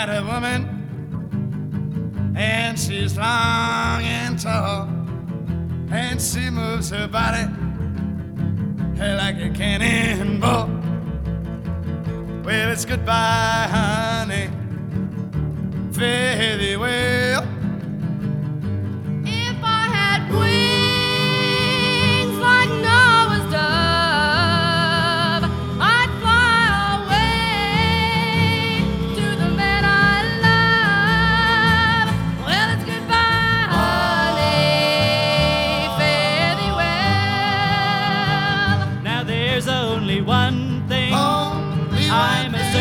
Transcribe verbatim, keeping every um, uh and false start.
got a woman, and she's long and tall, and she moves her body like a cannonball. Well, it's goodbye, honey, fare thee well. If I had wings like Noah's dove, I'd fly away to the man I love. Well, it's goodbye, honey, fare thee well. Now there's only one thing Only I'm one a